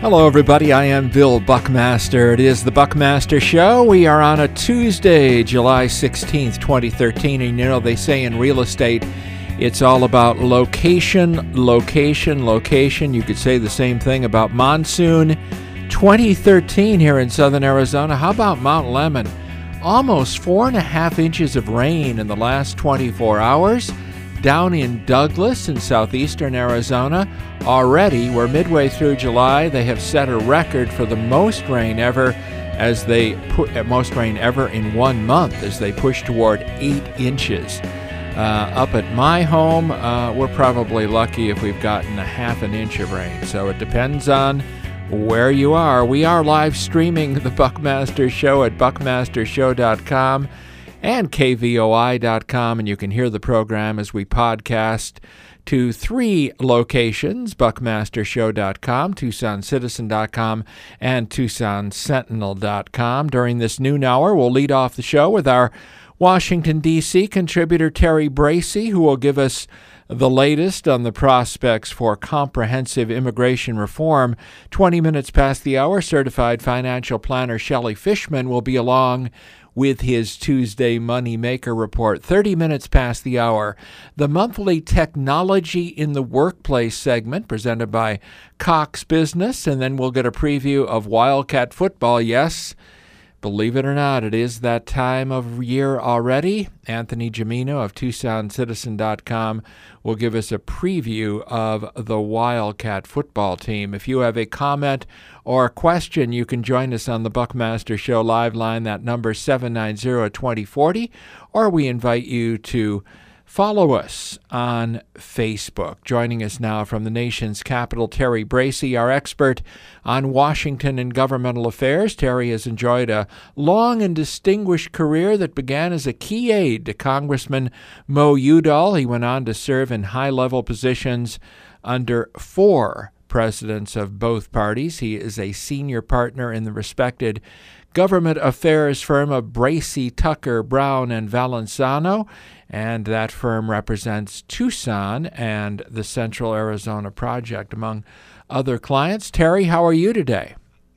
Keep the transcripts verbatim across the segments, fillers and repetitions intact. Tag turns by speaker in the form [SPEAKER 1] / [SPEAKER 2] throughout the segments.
[SPEAKER 1] Hello, everybody. I am Bill Buckmaster. It is the Buckmaster Show. We are on a Tuesday, July sixteenth, twenty thirteen. And you know, they say in real estate, it's all about location, location, location. You could say the same thing about monsoon twenty thirteen here in southern Arizona. How about Mount Lemmon? Almost four and a half inches of rain in the last twenty-four hours. Down in Douglas in southeastern Arizona, already we're midway through July. They have set a record for the most rain ever as they put most rain ever in one month as they push toward eight inches. Uh, up at my home, uh, we're probably lucky if we've gotten a half an inch of rain. So it depends on where you are. We are live streaming the Buckmaster Show at buckmaster show dot com. and K V O I dot com, and you can hear the program as we podcast to three locations, buckmaster show dot com, tucson citizen dot com, and tucson sentinel dot com. During this noon hour, we'll lead off the show with our Washington, D C contributor Terry Bracey, who will give us the latest on the prospects for comprehensive immigration reform. twenty minutes past the hour, certified financial planner Shelley Fishman will be along with his Tuesday Money Maker Report. thirty minutes past the hour, the monthly Technology in the Workplace segment presented by Cox Business, and then we'll get a preview of Wildcat football. Yes, believe it or not, it is that time of year already. Anthony Gimino of tucson citizen dot com will give us a preview of the Wildcat football team. If you have a comment or a question, you can join us on the Buckmaster Show live line. That number seven nine zero, two zero four zero, or we invite you to follow us on Facebook. Joining us now from the nation's capital, Terry Bracey, our expert on Washington and governmental affairs. Terry has enjoyed a long and distinguished career that began as a key aide to Congressman Mo Udall. He went on to serve in high-level positions under four presidents of both parties. He is a senior partner in the respected government affairs firm of Bracey, Tucker, Brown, and Valenzano, and that firm represents Tucson and the Central Arizona Project, among other clients. Terry, how are you today?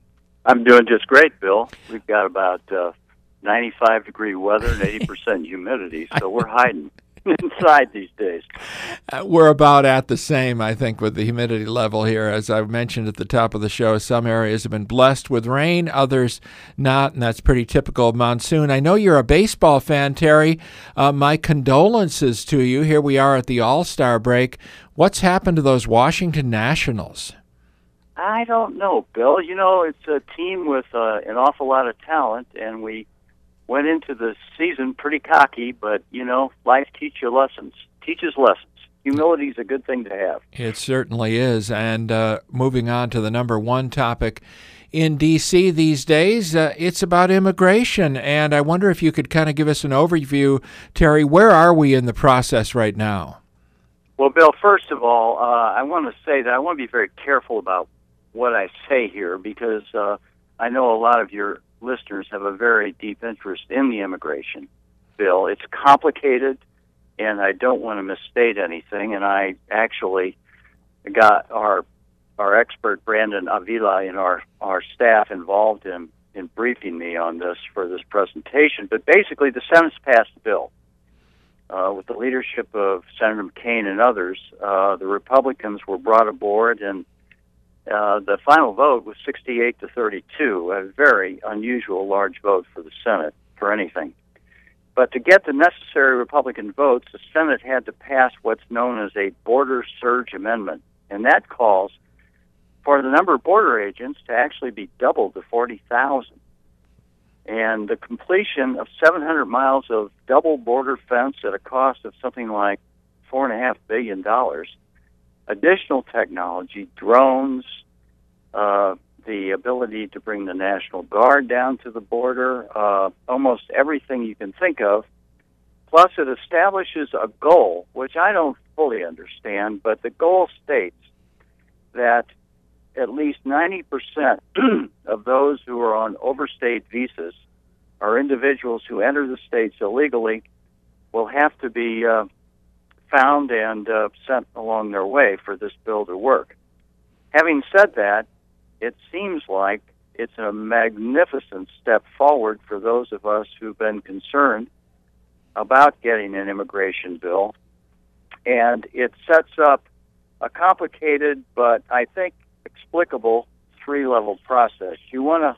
[SPEAKER 2] I'm doing just great, Bill. We've got about uh, ninety-five degree weather and eighty percent humidity, so we're hiding inside these days.
[SPEAKER 1] Uh, we're about at the same, I think, with the humidity level here. As I mentioned at the top of the show, some areas have been blessed with rain, others not, and that's pretty typical of monsoon. I know you're a baseball fan, Terry. Uh, my condolences to you. Here we are at the All-Star break. What's happened to those Washington Nationals?
[SPEAKER 2] I don't know, Bill. You know, it's a team with uh, an awful lot of talent, and we went into the season pretty cocky, but, you know, life teach you lessons, teaches lessons. Humility is a good thing to have.
[SPEAKER 1] It certainly is. And uh, moving on to the number one topic in D C these days, uh, it's about immigration. And I wonder if you could kind of give us an overview, Terry, where are we in the process right now?
[SPEAKER 2] Well, Bill, first of all, uh, I want to say that I want to be very careful about what I say here because uh, I know a lot of your listeners have a very deep interest in the immigration bill. It's complicated, and I don't want to misstate anything. And I actually got our our expert Brandon Avila and our our staff involved in in briefing me on this for this presentation. But basically, the Senate's passed the bill uh, with the leadership of Senator McCain and others. Uh, the Republicans were brought aboard, and Uh, the final vote was sixty-eight to thirty-two, a very unusual large vote for the Senate for anything. But to get the necessary Republican votes, the Senate had to pass what's known as a border surge amendment, and that calls for the number of border agents to actually be doubled to forty thousand. And the completion of seven hundred miles of double border fence at a cost of something like four point five billion dollars. Additional technology, drones, uh, the ability to bring the National Guard down to the border, uh, almost everything you can think of. Plus, it establishes a goal, which I don't fully understand, but the goal states that at least ninety percent of those who are on overstayed visas or individuals who enter the states illegally will have to be uh, found and uh, sent along their way for this bill to work. Having said that, it seems like it's a magnificent step forward for those of us who've been concerned about getting an immigration bill. And it sets up a complicated but I think explicable three-level process. You want to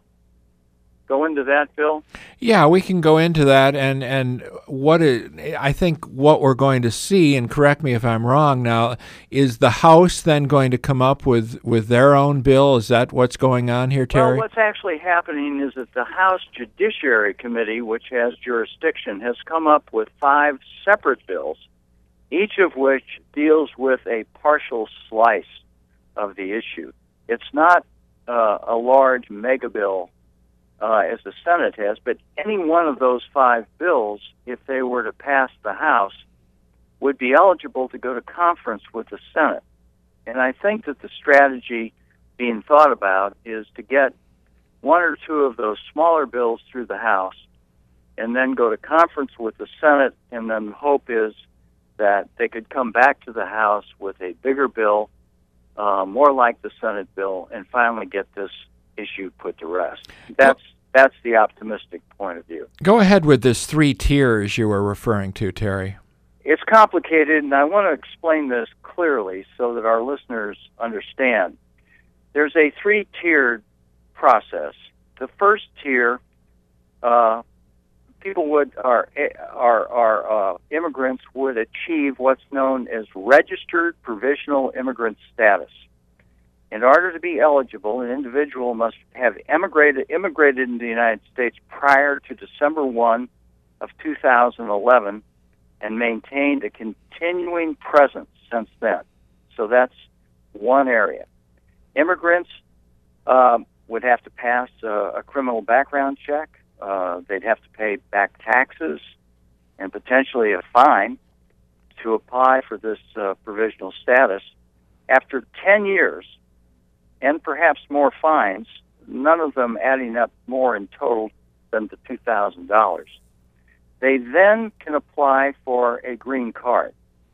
[SPEAKER 2] go into that, Bill?
[SPEAKER 1] Yeah, we can go into that, and and what it, I think what we're going to see, and correct me if I'm wrong now, is the House then going to come up with, with their own bill? Is that what's going on here, Terry?
[SPEAKER 2] Well, what's actually happening is that the House Judiciary Committee, which has jurisdiction, has come up with five separate bills, each of which deals with a partial slice of the issue. It's not uh, a large mega bill uh, as the Senate has, but any one of those five bills, if they were to pass the House, would be eligible to go to conference with the Senate. And I think that the strategy being thought about is to get one or two of those smaller bills through the House and then go to conference with the Senate, and then the hope is that they could come back to the House with a bigger bill, uh, more like the Senate bill, and finally get this issue put to rest. That's that's the optimistic point of view.
[SPEAKER 1] Go ahead with this three tiers you were referring to, Terry.
[SPEAKER 2] It's complicated, and I want to explain this clearly so that our listeners understand. There's a three-tiered process. The first tier, uh, people would are are are uh, immigrants would achieve what's known as registered provisional immigrant status. In order to be eligible, an individual must have immigrated immigrated into the United States prior to December first of two thousand eleven and maintained a continuing presence since then. So that's one area. Immigrants um, would have to pass a, a criminal background check. Uh, they'd have to pay back taxes and potentially a fine to apply for this uh, provisional status. After ten years, and perhaps more fines, none of them adding up more in total than the two thousand dollars, they then can apply for a green card.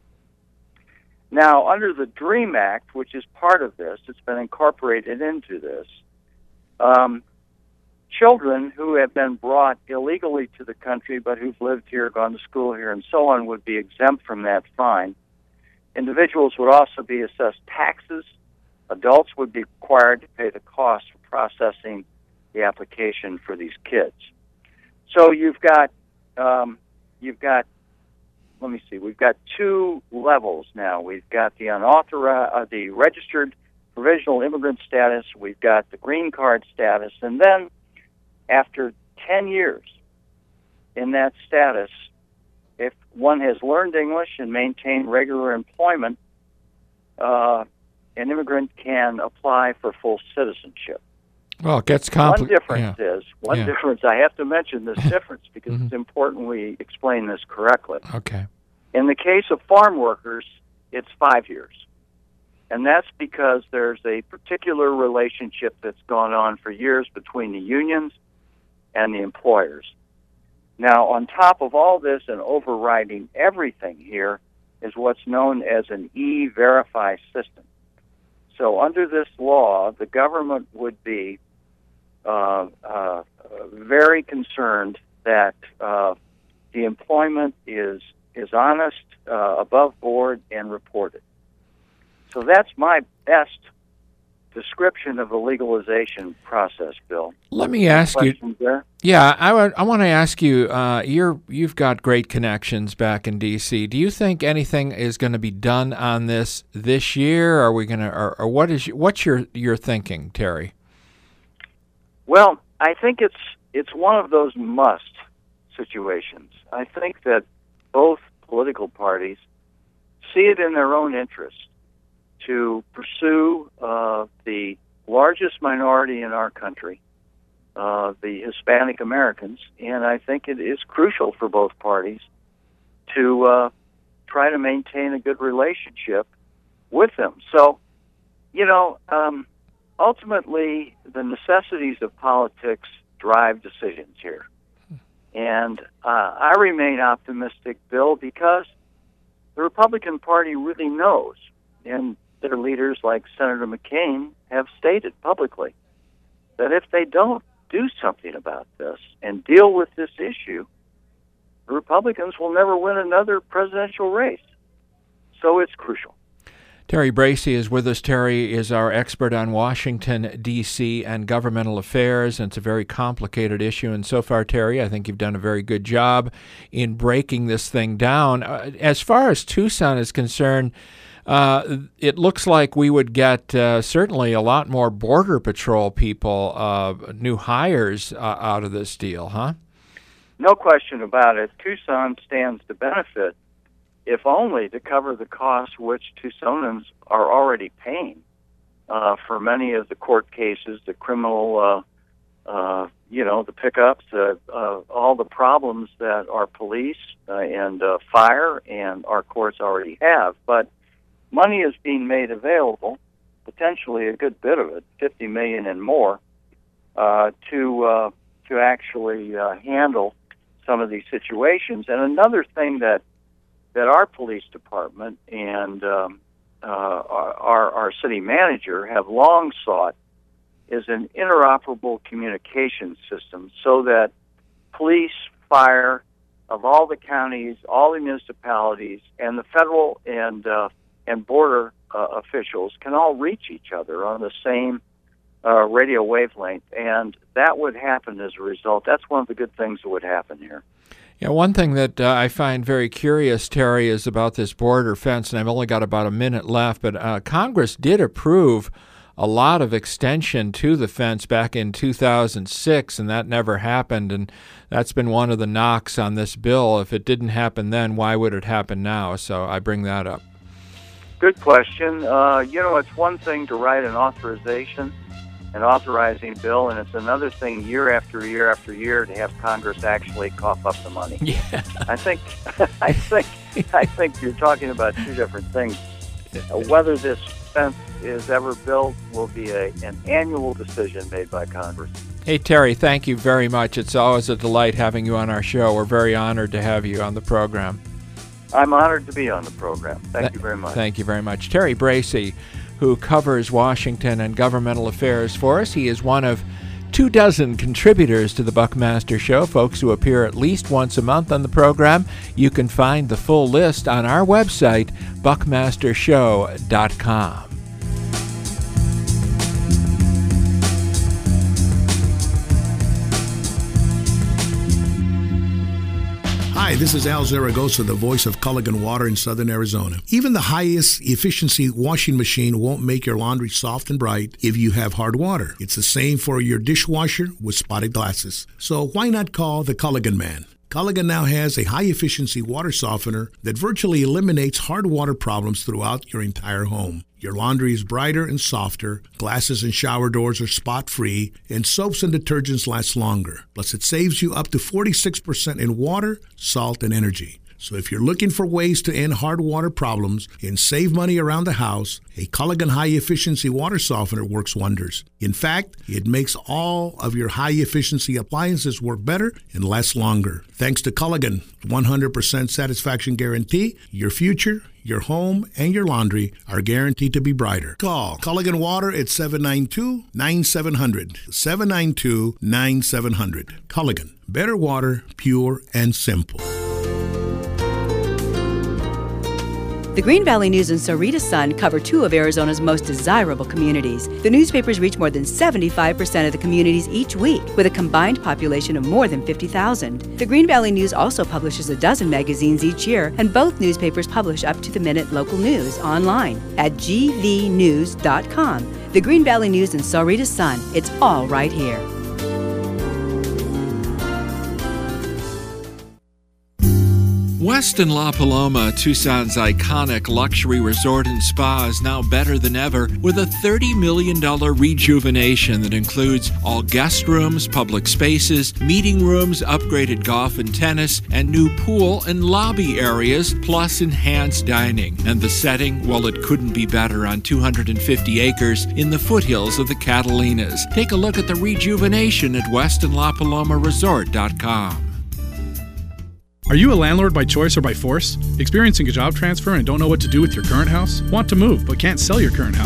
[SPEAKER 2] Now, under the DREAM Act, which is part of this, it's been incorporated into this, um, children who have been brought illegally to the country but who've lived here, gone to school here, and so on would be exempt from that fine. Individuals would also be assessed taxes. Adults would be required to pay the cost for processing the application for these kids. So you've got, um, you've got, let me see, we've got two levels now. We've got the unauthorized, uh, the registered provisional immigrant status. We've got the green card status, and then after ten years in that status, if one has learned English and maintained regular employment, uh, an immigrant can apply for full citizenship.
[SPEAKER 1] Well, it gets complicated.
[SPEAKER 2] One difference
[SPEAKER 1] yeah.
[SPEAKER 2] is, one
[SPEAKER 1] yeah.
[SPEAKER 2] difference, I have to mention this difference because
[SPEAKER 1] mm-hmm.
[SPEAKER 2] it's important we explain this correctly.
[SPEAKER 1] Okay.
[SPEAKER 2] In the case of farm workers, it's five years. And that's because there's a particular relationship that's gone on for years between the unions and the employers. Now, on top of all this and overriding everything here is what's known as an E-Verify system. So under this law, the government would be uh, uh, very concerned that uh, the employment is is honest, uh, above board, and reported. So that's my best description of the legalization process, Bill.
[SPEAKER 1] Let me ask you.
[SPEAKER 2] There?
[SPEAKER 1] Yeah, I, would, I want to ask you. Uh, you're you've got great connections back in D C. Do you think anything is going to be done on this this year? Are we going to, or, or what is what's your your thinking, Terry?
[SPEAKER 2] Well, I think it's it's one of those must situations. I think that both political parties see it in their own interest to pursue uh, the largest minority in our country, uh, the Hispanic Americans, and I think it is crucial for both parties to uh, try to maintain a good relationship with them. So, you know, um, ultimately, the necessities of politics drive decisions here. And uh, I remain optimistic, Bill, because the Republican Party really knows, and their leaders like Senator McCain have stated publicly that if they don't do something about this and deal with this issue, the Republicans will never win another presidential race. So it's crucial.
[SPEAKER 1] Terry Bracey is with us. Terry is our expert on Washington, D C and governmental affairs, and it's a very complicated issue. And so far, Terry, I think you've done a very good job in breaking this thing down. Uh, as far as Tucson is concerned, uh, it looks like we would get uh, certainly a lot more Border Patrol people, uh, new hires uh, out of this deal, huh?
[SPEAKER 2] No question about it. Tucson stands to benefit, if only to cover the costs which Tucsonans are already paying uh, for many of the court cases, the criminal, uh, uh, you know, the pickups, uh, uh, all the problems that our police uh, and uh, fire and our courts already have. But money is being made available, potentially a good bit of it, fifty million dollars and more, uh, to uh, to actually uh, handle some of these situations. And another thing that that our police department and um, uh, our, our city manager have long sought is an interoperable communication system so that police, fire of all the counties, all the municipalities, and the federal and uh, and border uh, officials can all reach each other on the same uh, radio wavelength, and that would happen as a result. That's one of the good things that would happen here.
[SPEAKER 1] Yeah, one thing that uh, I find very curious, Terry, is about this border fence, and I've only got about a minute left, but uh, Congress did approve a lot of extension to the fence back in two thousand six, and that never happened, and that's been one of the knocks on this bill. If it didn't happen then, why would it happen now? So I bring that up.
[SPEAKER 2] Good question. Uh, you know, it's one thing to write an authorization, an authorizing bill, and it's another thing year after year after year to have Congress actually cough up the money.
[SPEAKER 1] Yeah.
[SPEAKER 2] I think, I think, I think you're talking about two different things. Uh, whether this fence is ever built will be a, an annual decision made by Congress.
[SPEAKER 1] Hey, Terry, thank you very much. It's always a delight having you on our show. We're very honored to have you on the program.
[SPEAKER 2] I'm honored to be on the program. Thank Th- you very much.
[SPEAKER 1] Thank you very much. Terry Bracey, who covers Washington and governmental affairs for us. He is one of two dozen contributors to the Buckmaster Show, folks who appear at least once a month on the program. You can find the full list on our website, buckmaster show dot com.
[SPEAKER 3] Hi, this is Al Zaragoza, the voice of Culligan Water in Southern Arizona. Even the highest efficiency washing machine won't make your laundry soft and bright if you have hard water. It's the same for your dishwasher with spotted glasses. So why not call the Culligan Man? Culligan now has a high-efficiency water softener that virtually eliminates hard water problems throughout your entire home. Your laundry is brighter and softer, glasses and shower doors are spot-free, and soaps and detergents last longer. Plus, it saves you up to forty-six percent in water, salt, and energy. So if you're looking for ways to end hard water problems and save money around the house, a Culligan high-efficiency water softener works wonders. In fact, it makes all of your high-efficiency appliances work better and last longer. Thanks to Culligan one hundred percent satisfaction guarantee, your future, your home, and your laundry are guaranteed to be brighter. Call Culligan Water at seven nine two, nine seven zero zero, seven nine two, nine seven zero zero. Culligan, better water, pure and simple.
[SPEAKER 4] The Green Valley News and Sahuarita Sun cover two of Arizona's most desirable communities. The newspapers reach more than seventy-five percent of the communities each week, with a combined population of more than fifty thousand. The Green Valley News also publishes a dozen magazines each year, and both newspapers publish up-to-the-minute local news online at g v news dot com. The Green Valley News and Sahuarita Sun, it's all right here.
[SPEAKER 1] Westin La Paloma, Tucson's iconic luxury resort and spa, is now better than ever with a thirty million dollars rejuvenation that includes all guest rooms, public spaces, meeting rooms, upgraded golf and tennis, and new pool and lobby areas, plus enhanced dining. And the setting, well, it couldn't be better on two hundred fifty acres in the foothills of the Catalinas. Take a look at the rejuvenation at westin la paloma resort dot com.
[SPEAKER 5] Are you a landlord by choice or by force? Experiencing a job transfer and don't know what to do with your current house? Want to move but can't sell your current house?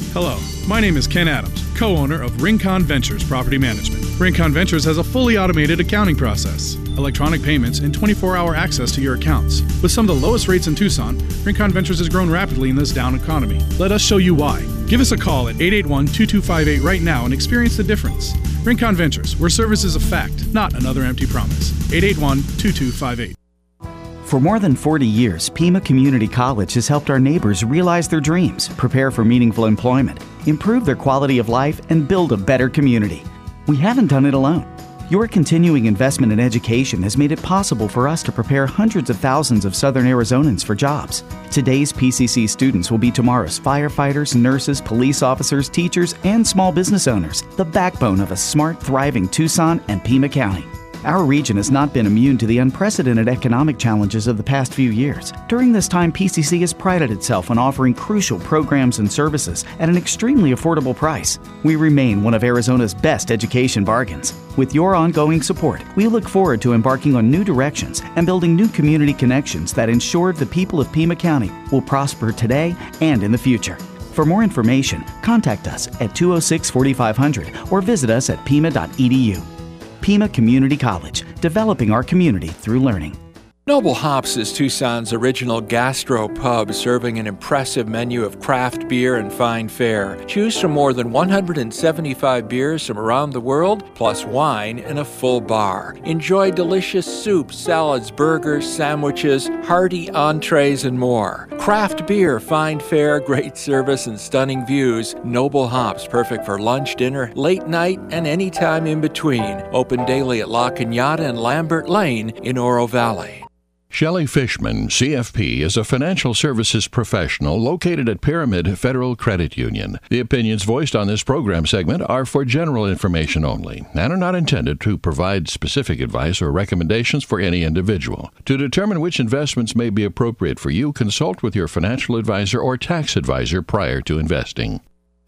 [SPEAKER 5] Hello, my name is Ken Adams, co-owner of Rincon Ventures Property Management. Rincon Ventures has a fully automated accounting process, electronic payments, and twenty-four hour access to your accounts. With some of the lowest rates in Tucson, Rincon Ventures has grown rapidly in this down economy. Let us show you why. Give us a call at eight eight one, two two five eight right now and experience the difference. Rincon Ventures, where service is a fact, not another empty promise. eight eight one, two two five eight.
[SPEAKER 6] For more than forty years, Pima Community College has helped our neighbors realize their dreams, prepare for meaningful employment, improve their quality of life, and build a better community. We haven't done it alone. Your continuing investment in education has made it possible for us to prepare hundreds of thousands of Southern Arizonans for jobs. Today's P C C students will be tomorrow's firefighters, nurses, police officers, teachers, and small business owners, the backbone of a smart, thriving Tucson and Pima County. Our region has not been immune to the unprecedented economic challenges of the past few years. During this time, P C C has prided itself on offering crucial programs and services at an extremely affordable price. We remain one of Arizona's best education bargains. With your ongoing support, we look forward to embarking on new directions and building new community connections that ensure the people of Pima County will prosper today and in the future. For more information, contact us at two oh six, forty-five hundred or visit us at pima dot e d u. Pima Community College, developing our community through learning.
[SPEAKER 1] Noble Hops is Tucson's original gastro pub, serving an impressive menu of craft beer and fine fare. Choose from more than one hundred seventy-five beers from around the world, plus wine and a full bar. Enjoy delicious soups, salads, burgers, sandwiches, hearty entrees, and more. Craft beer, fine fare, great service, and stunning views. Noble Hops, perfect for lunch, dinner, late night, and any time in between. Open daily at La Cañada and Lambert Lane in Oro Valley.
[SPEAKER 7] Shelley Fishman, C F P, is a financial services professional located at Pyramid Federal Credit Union. The opinions voiced on this program segment are for general information only and are not intended to provide specific advice or recommendations for any individual. To determine which investments may be appropriate for you, consult with your financial advisor or tax advisor prior to investing.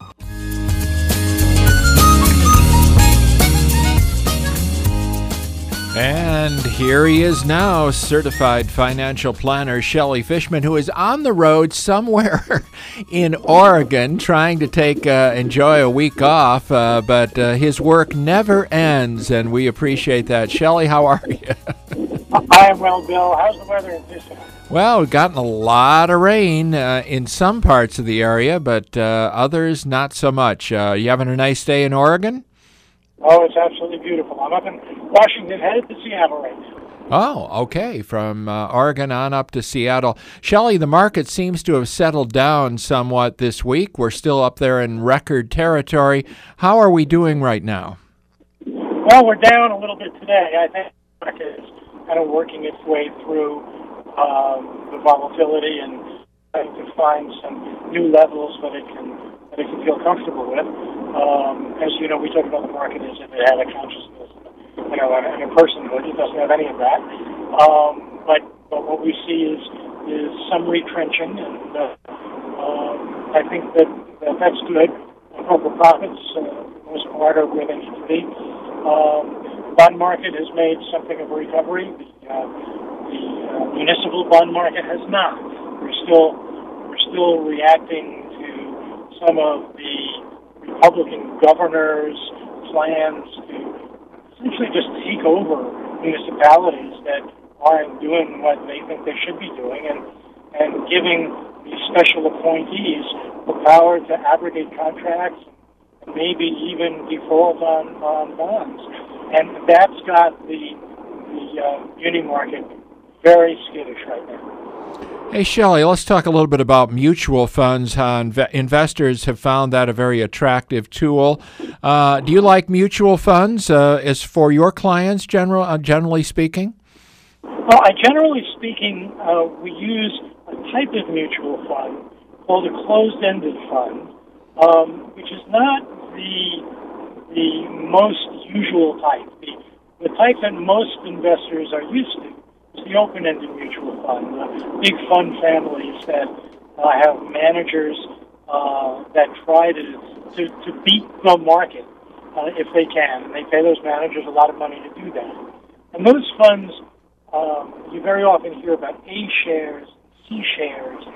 [SPEAKER 1] And here he is now, certified financial planner Shelley Fishman, who is on the road somewhere in Oregon trying to take uh, enjoy a week off, uh, but uh, his work never ends, and we appreciate that. Shelley, how are you?
[SPEAKER 8] I am well, Bill. How's the weather in Tucson?
[SPEAKER 1] Well, we've gotten a lot of rain uh, in some parts of the area, but uh, others not so much. Uh, you having a nice day in Oregon?
[SPEAKER 8] Oh, it's absolutely beautiful. I'm up in Washington, headed to Seattle right now.
[SPEAKER 1] Oh, okay. From uh, Oregon on up to Seattle. Shelley, the market seems to have settled down somewhat this week. We're still up there in record territory. How are we doing right now?
[SPEAKER 8] Well, we're down a little bit today. I think the market is kind of working its way through um, the volatility and trying to find some new levels that it can that it can feel comfortable with. Um, as you know, we talk about the market as if it had a consciousness, you know, and, and a personhood. It doesn't have any of that. Um, but but what we see is is some retrenching, and uh, um, I think that, that that's good. Corporate profits, uh, for the most part, are where they need to be. Um, the bond market has made something of a recovery. The, uh, the uh, municipal bond market has not. We're still we're still reacting to some of the Republican governors' plans to essentially just take over municipalities that aren't doing what they think they should be doing, and and giving these special appointees the power to abrogate contracts, and maybe even default on, on bonds. And that's got the, the uh, muni market very skittish right now.
[SPEAKER 1] Hey, Shelley, let's talk a little bit about mutual funds. Uh, inv- investors have found that a very attractive tool. Uh, do you like mutual funds uh, as for your clients, general, uh, generally speaking?
[SPEAKER 8] Well, I, generally speaking, uh, we use a type of mutual fund called a closed-ended fund, um, which is not the the most usual type. The, the type that most investors are used to is the open-ended mutual fund, the big fund families that uh, have managers uh, that try to, to, to beat the market uh, if they can, and they pay those managers a lot of money to do that. And those funds, um, you very often hear about A shares, C shares.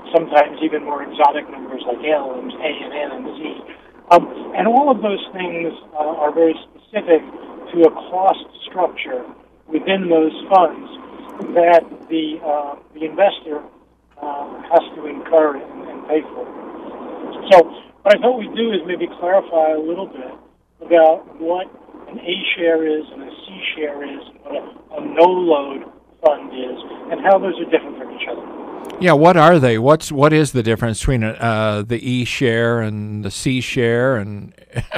[SPEAKER 8] sometimes even more exotic numbers like L and A and N and Z. Um, and all of those things uh, are very specific to a cost structure within those funds that the uh, the investor uh, has to incur and, and pay for. So what I thought we'd do is maybe clarify a little bit about what an A share is and a C share is, and what a, a no-load fund is, and how those are different from each other.
[SPEAKER 1] Yeah, what are they? What's what is the difference between uh, the E share and the C share? And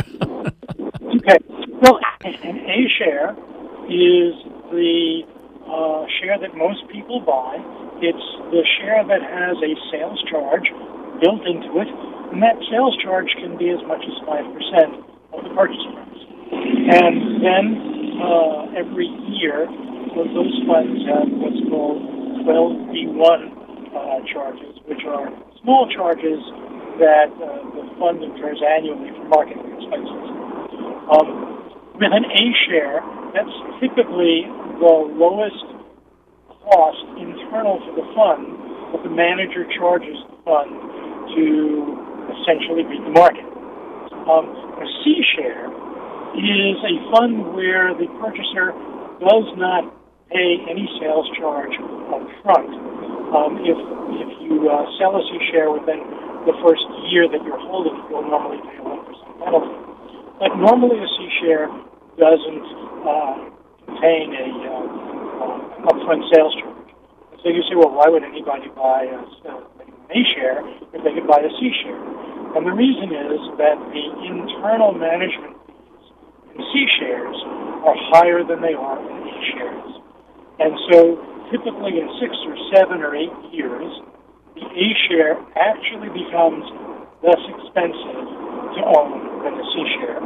[SPEAKER 8] okay, well, an A share is the uh, share that most people buy. It's the share that has a sales charge built into it, and that sales charge can be as much as five percent of the purchase price. And then uh, every year, those funds have what's called twelve B one uh, charges, which are small charges that uh, the fund incurs annually for marketing expenses. Um, with an A share, that's typically the lowest cost internal to the fund that the manager charges the fund to essentially beat the market. Um, a C share is a fund where the purchaser does not pay any sales charge up front. Um, if if you uh, sell a C share within the first year that you're holding it, you'll normally pay a one percent penalty. But normally a C share doesn't uh, contain a uh, uh, upfront sales charge. So you say, well, why would anybody buy a, an A share if they could buy a C share? And the reason is that the internal management fees in C shares are higher than they are in A shares. And so typically in six or seven or eight years, the A share actually becomes less expensive to own than the C share.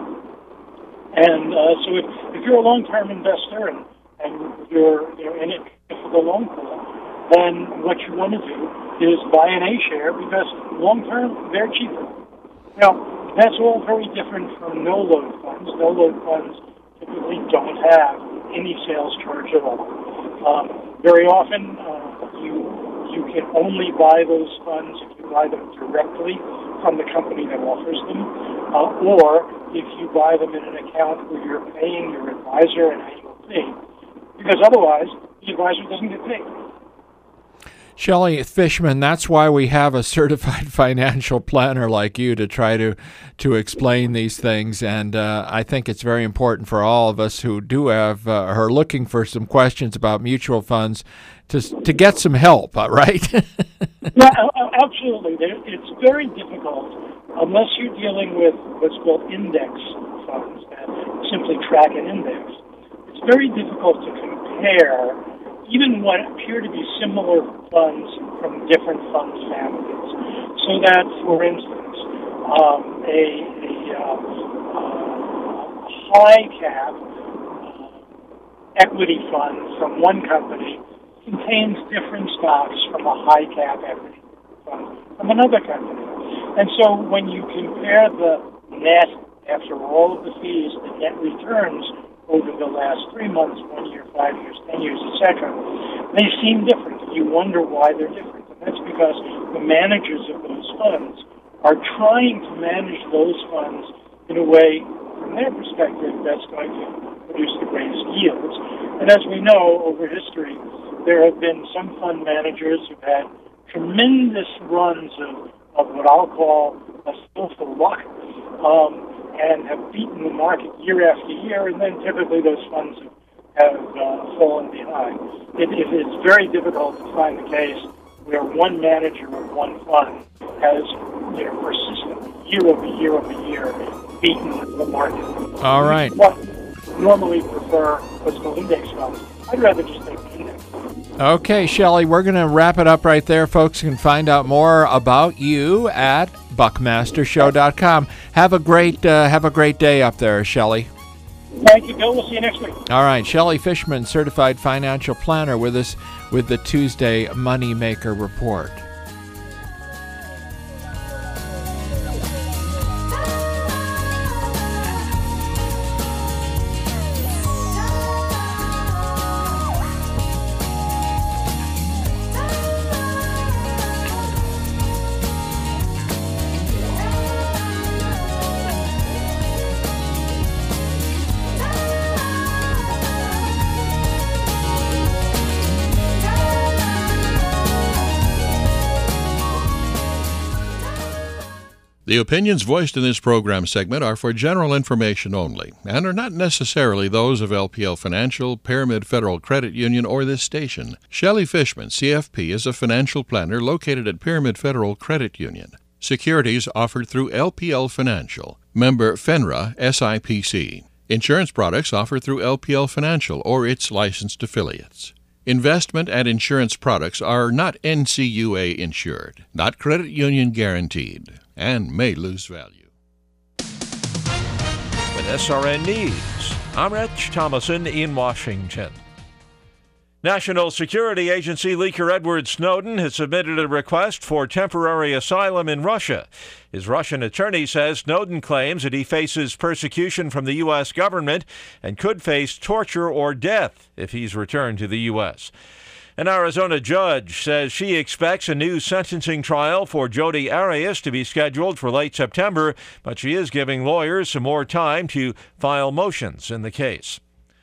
[SPEAKER 8] And uh, so if, if you're a long-term investor and, and you're, you're in it for the long haul, then what you want to do is buy an A share because long-term, they're cheaper. Now, that's all very different from no-load funds. No-load funds typically don't have any sales charge at all. Um, very often, uh, you you can only buy those funds if you buy them directly from the company that offers them, uh, or if you buy them in an account where you're paying your advisor an annual fee, because otherwise the advisor doesn't get paid.
[SPEAKER 1] Shelley Fishman, that's why we have a certified financial planner like you to try to to explain these things. And uh, I think it's very important for all of us who do have, uh, are looking for some questions about mutual funds to to get some help, right?
[SPEAKER 8] Yeah, absolutely. It's very difficult unless you're dealing with what's called index funds that simply track an index. It's very difficult to compare even what appear to be similar funds from different fund families. So that, for instance, um, a, a uh, uh, high cap uh, equity fund from one company contains different stocks from a high cap equity fund from another company. And so when you compare the net after all of the fees, the net returns over the last three months, one year, five years, ten years, et cetera, they seem different. You wonder why they're different. And that's because the managers of those funds are trying to manage those funds in a way, from their perspective, that's going to produce the greatest yields. And as we know, over history, there have been some fund managers who've had tremendous runs of, of what I'll call a skillful luck, um, and have beaten the market year after year, and then typically those funds have uh, fallen behind. It, it is very difficult to find the case where one manager of one fund has, you know, persistently, year over year over year, beaten the market.
[SPEAKER 1] All right.
[SPEAKER 8] I normally prefer what's called index funds. I'd rather just take the index.
[SPEAKER 1] Okay, Shelley, we're going to wrap it up right there. Folks can find out more about you at buckmaster show dot com. Have a great uh, have a great day up there, Shelley.
[SPEAKER 8] Thank you, Bill. We'll see you next week.
[SPEAKER 1] All right, Shelley Fishman, certified financial planner, with us with the Tuesday Moneymaker Report.
[SPEAKER 7] The opinions voiced in this program segment are for general information only and are not necessarily those of L P L Financial, Pyramid Federal Credit Union, or this station. Shelley Fishman, C F P, is a financial planner located at Pyramid Federal Credit Union. Securities offered through L P L Financial. Member FINRA S I P C. Insurance products offered through L P L Financial or its licensed affiliates. Investment and insurance products are not N C U A insured, not credit union guaranteed, and may lose value.
[SPEAKER 1] With S R N News, I'm Rich Thomason in Washington. National Security Agency leaker Edward Snowden has submitted a request for temporary asylum in Russia. His Russian attorney says Snowden claims that he faces persecution from the U S government and could face torture or death if he's returned to the U S. An Arizona judge says she expects a new sentencing trial for Jodi Arias to be scheduled for late September, but she is giving lawyers some more time to file motions in the case.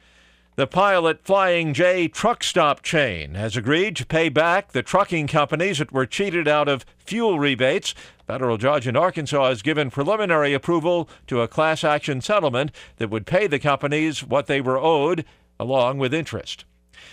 [SPEAKER 1] The Pilot Flying J truck stop chain has agreed to pay back the trucking companies that were cheated out of fuel rebates. A federal judge in Arkansas has given preliminary approval to a class action settlement that would pay the companies what they were owed, along with interest.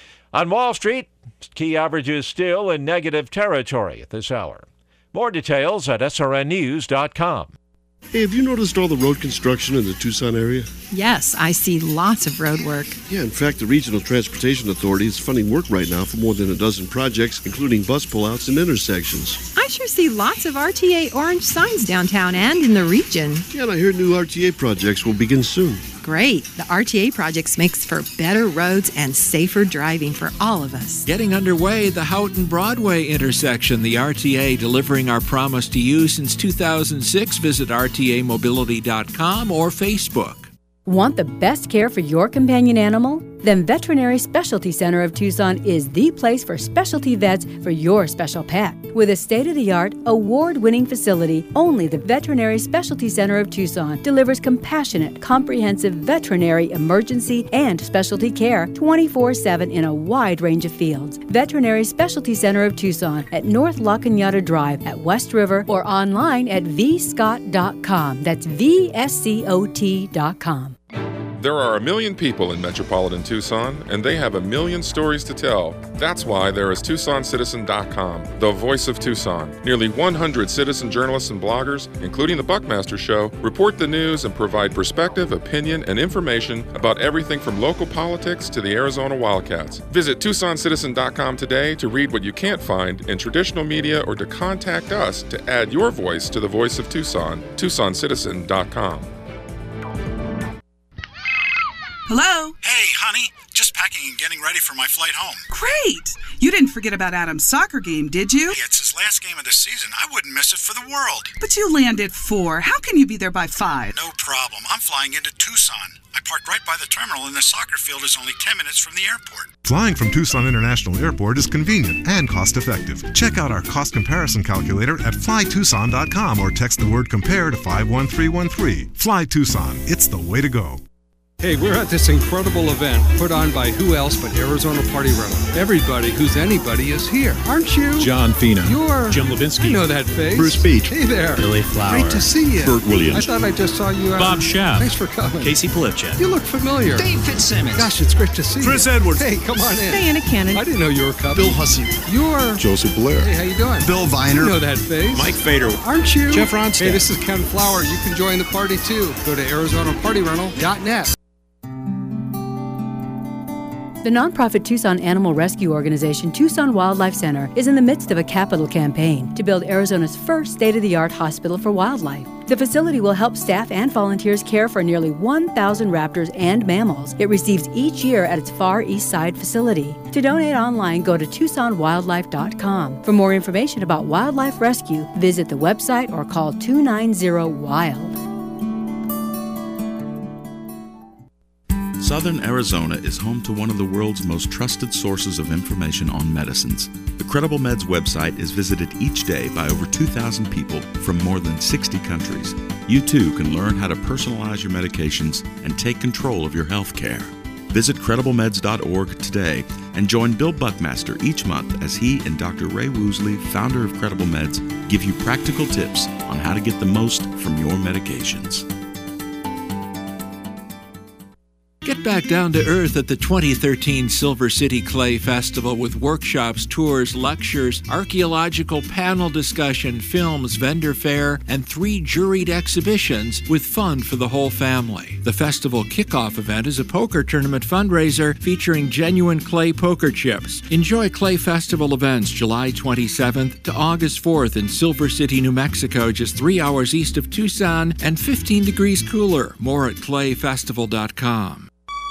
[SPEAKER 1] On Wall Street, key averages still in negative territory at this hour. More details at S R N news dot com.
[SPEAKER 9] Hey, have you noticed all the road construction in the Tucson area?
[SPEAKER 10] Yes, I see lots of road work.
[SPEAKER 9] Yeah, in fact, the Regional Transportation Authority is funding work right now for more than a dozen projects, including bus pullouts and intersections.
[SPEAKER 10] I sure see lots of R T A orange signs downtown and in the region.
[SPEAKER 9] Yeah, and I hear new R T A projects will begin soon.
[SPEAKER 10] Great. The R T A projects makes for better roads and safer driving for all of us.
[SPEAKER 1] Getting underway, the Houghton Broadway intersection, the R T A delivering our promise to you since two thousand six. Visit R T A mobility dot com or Facebook.
[SPEAKER 4] Want the best care for your companion animal? Then Veterinary Specialty Center of Tucson is the place for specialty vets for your special pet. With a state-of-the-art, award-winning facility, only the Veterinary Specialty Center of Tucson delivers compassionate, comprehensive veterinary emergency and specialty care twenty-four seven in a wide range of fields. Veterinary Specialty Center of Tucson at North La Cañada Drive at West River or online at v scott dot com. That's V S C O T dot com.
[SPEAKER 11] There are a million people in metropolitan Tucson, and they have a million stories to tell. That's why there is Tucson Citizen dot com, the voice of Tucson. Nearly one hundred citizen journalists and bloggers, including the Buckmaster Show, report the news and provide perspective, opinion, and information about everything from local politics to the Arizona Wildcats. Visit Tucson Citizen dot com today to read what you can't find in traditional media or to contact us to add your voice to the voice of Tucson. Tucson Citizen dot com.
[SPEAKER 12] Hello?
[SPEAKER 13] Hey, honey. Just packing and getting ready for my flight home.
[SPEAKER 12] Great! You didn't forget about Adam's soccer game, did you?
[SPEAKER 13] Hey, it's his last game of the season. I wouldn't miss it for the world.
[SPEAKER 12] But you land at four. How can you be there by five?
[SPEAKER 13] No problem. I'm flying into Tucson. I parked right by the terminal, and the soccer field is only ten minutes from the airport.
[SPEAKER 14] Flying from Tucson International Airport is convenient and cost-effective. Check out our cost comparison calculator at fly tucson dot com or text the word COMPARE to five one three one three. Fly Tucson. It's the way to go.
[SPEAKER 15] Hey, we're at this incredible event put on by who else but Arizona Party Rental. Everybody who's anybody is here, aren't you?
[SPEAKER 16] John Fina.
[SPEAKER 15] You're...
[SPEAKER 16] Jim Levinsky.
[SPEAKER 15] I know that face.
[SPEAKER 16] Bruce Beach.
[SPEAKER 15] Hey there.
[SPEAKER 16] Billy Flower.
[SPEAKER 15] Great to see you.
[SPEAKER 16] Burt Williams.
[SPEAKER 15] I thought I just saw you out.
[SPEAKER 16] Bob Schaaf.
[SPEAKER 15] Thanks for coming.
[SPEAKER 16] Casey Polipchak.
[SPEAKER 15] You look familiar.
[SPEAKER 16] Dave Fitzsimmons.
[SPEAKER 15] Gosh, it's great to see
[SPEAKER 16] Chris
[SPEAKER 15] you.
[SPEAKER 16] Edwards.
[SPEAKER 15] Hey, come on in.
[SPEAKER 10] Diana Cannon.
[SPEAKER 15] I didn't know you were coming.
[SPEAKER 16] Bill Hussey.
[SPEAKER 15] You're...
[SPEAKER 14] Joseph Blair.
[SPEAKER 15] Hey, how you doing?
[SPEAKER 16] Bill Viner.
[SPEAKER 15] You know that face.
[SPEAKER 16] Mike Fader.
[SPEAKER 15] Aren't you?
[SPEAKER 16] Jeff Ronstadt.
[SPEAKER 15] Hey, this is Ken Flower. You can join the party too. Go to arizona party rental dot net.
[SPEAKER 4] The nonprofit Tucson Animal Rescue Organization, Tucson Wildlife Center, is in the midst of a capital campaign to build Arizona's first state-of-the-art hospital for wildlife. The facility will help staff and volunteers care for nearly one thousand raptors and mammals it receives each year at its Far East Side facility. To donate online, go to tucson wildlife dot com. For more information about wildlife rescue, visit the website or call two nine zero wild.
[SPEAKER 17] Southern Arizona is home to one of the world's most trusted sources of information on medicines. The Credible Meds website is visited each day by over two thousand people from more than sixty countries. You too can learn how to personalize your medications and take control of your health care. Visit credible meds dot org today and join Bill Buckmaster each month as he and Doctor Ray Woosley, founder of Credible Meds, give you practical tips on how to get the most from your medications.
[SPEAKER 1] Get back down to earth at the twenty thirteen Silver City Clay Festival with workshops, tours, lectures, archaeological panel discussion, films, vendor fair, and three juried exhibitions with fun for the whole family. The festival kickoff event is a poker tournament fundraiser featuring genuine clay poker chips. Enjoy Clay Festival events July twenty-seventh to August fourth in Silver City, New Mexico, just three hours east of Tucson and fifteen degrees cooler. More at clay festival dot com.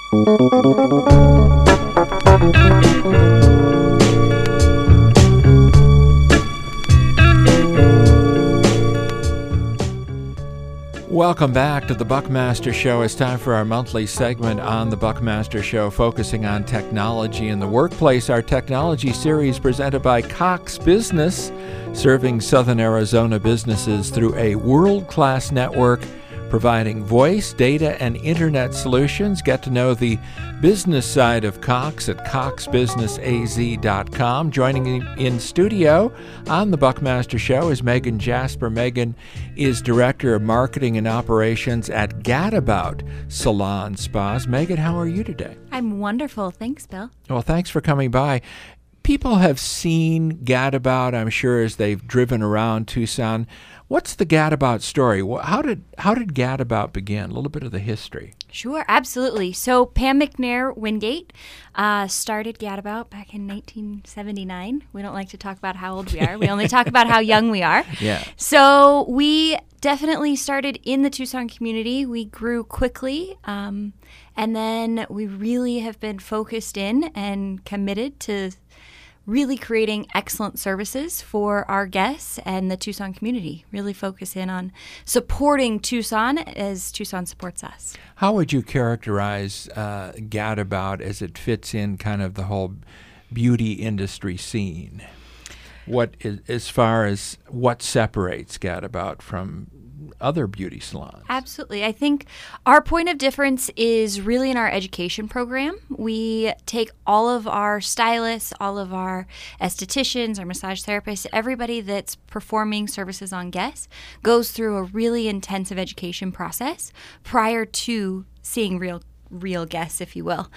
[SPEAKER 1] Welcome back to the Buckmaster Show. It's time for our monthly segment on the Buckmaster Show, focusing on technology in the workplace. Our technology series presented by Cox Business, serving Southern Arizona businesses through a world-class network providing voice, data, and internet solutions. Get to know the business side of Cox at cox business a z dot com. Joining in, in studio on the Buckmaster Show is Megan Jasper. Megan is Director of Marketing and Operations at Gadabout Salon Spas. Megan, how are you today?
[SPEAKER 16] I'm wonderful. Thanks, Bill.
[SPEAKER 1] Well, thanks for coming by. People have seen Gadabout, I'm sure, as they've driven around Tucson. What's the Gadabout story? How did how did Gadabout begin? A little bit of the history.
[SPEAKER 16] Sure, absolutely. So Pam McNair Wingate uh, started Gadabout back in nineteen seventy-nine. We don't like to talk about how old we are. We only talk about how young we are.
[SPEAKER 1] Yeah.
[SPEAKER 16] So we definitely started in the Tucson community. We grew quickly, um, and then we really have been focused in and committed to really creating excellent services for our guests and the Tucson community. Really focus in on supporting Tucson as Tucson supports us.
[SPEAKER 1] How would you characterize uh, Gadabout as it fits in kind of the whole beauty industry scene? What is, as far as what separates Gadabout from other beauty salons?
[SPEAKER 16] Absolutely. I think our point of difference is really in our education program. We take all of our stylists, all of our estheticians, our massage therapists, everybody that's performing services on guests goes through a really intensive education process prior to seeing real real guests, if you will.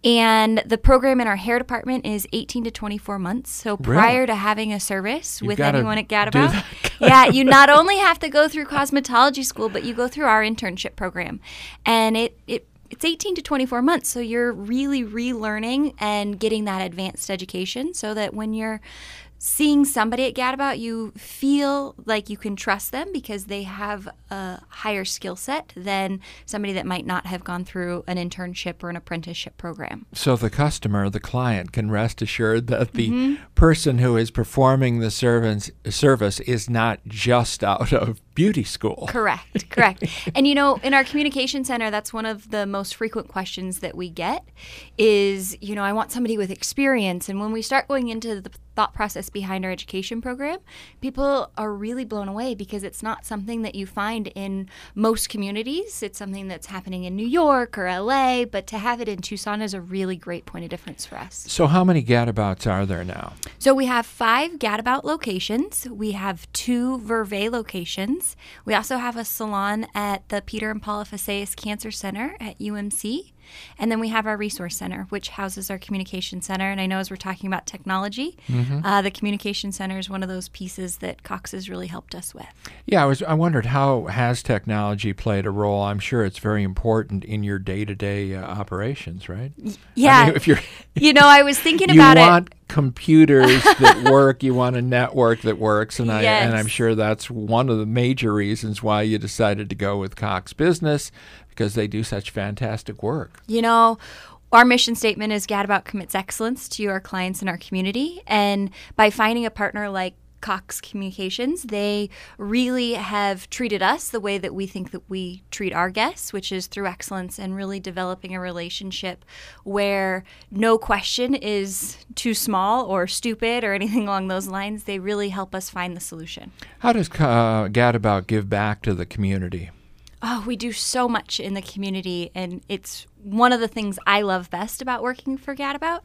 [SPEAKER 16] And the program in our hair department is eighteen to twenty-four months. So prior
[SPEAKER 1] really?
[SPEAKER 16] to having a service
[SPEAKER 1] You've
[SPEAKER 16] with
[SPEAKER 1] gotta
[SPEAKER 16] anyone at
[SPEAKER 1] do
[SPEAKER 16] Gadabout,
[SPEAKER 1] that.
[SPEAKER 16] yeah, you not only have to go through cosmetology school, but you go through our internship program. And it, it it's eighteen to twenty-four months. So you're really relearning and getting that advanced education so that when you're seeing somebody at Gadabout, you feel like you can trust them because they have a higher skill set than somebody that might not have gone through an internship or an apprenticeship program.
[SPEAKER 1] So the customer, the client, can rest assured that the
[SPEAKER 16] Mm-hmm.
[SPEAKER 1] person who is performing the servants, service is not just out of beauty school.
[SPEAKER 16] Correct, correct. And you know, in our communication center, that's one of the most frequent questions that we get is, you know, I want somebody with experience. And when we start going into the thought process behind our education program, people are really blown away because it's not something that you find in most communities. It's something that's happening in New York or L A, but to have it in Tucson is a really great point of difference for us.
[SPEAKER 1] So how many Gadabouts are there now?
[SPEAKER 16] So we have five Gadabout locations. We have two Verve locations. We also have a salon at the Peter and Paula Faceas Cancer Center at U M C. And then we have our resource center, which houses our communication center. And I know as we're talking about technology,
[SPEAKER 1] Mm-hmm.
[SPEAKER 16] uh, the communication center is one of those pieces that Cox has really helped us with.
[SPEAKER 1] Yeah, I was. I wondered how has technology played a role? I'm sure it's very important in your day-to-day uh, operations, right?
[SPEAKER 16] Yeah.
[SPEAKER 1] I mean, if you're,
[SPEAKER 16] you know, I was thinking
[SPEAKER 1] you
[SPEAKER 16] about
[SPEAKER 1] want
[SPEAKER 16] it.
[SPEAKER 1] computers that work. You want a network that works, and I
[SPEAKER 16] Yes.
[SPEAKER 1] and I'm sure that's one of the major reasons why you decided to go with Cox Business, because they do such fantastic work.
[SPEAKER 16] You know, our mission statement is Gadabout commits excellence to our clients and our community. And by finding a partner like Cox Communications, they really have treated us the way that we think that we treat our guests, which is through excellence and really developing a relationship where no question is too small or stupid or anything along those lines. They really help us find the solution.
[SPEAKER 1] How does uh, Gadabout give back to the community?
[SPEAKER 16] Oh, we do so much in the community, and it's one of the things I love best about working for Gadabout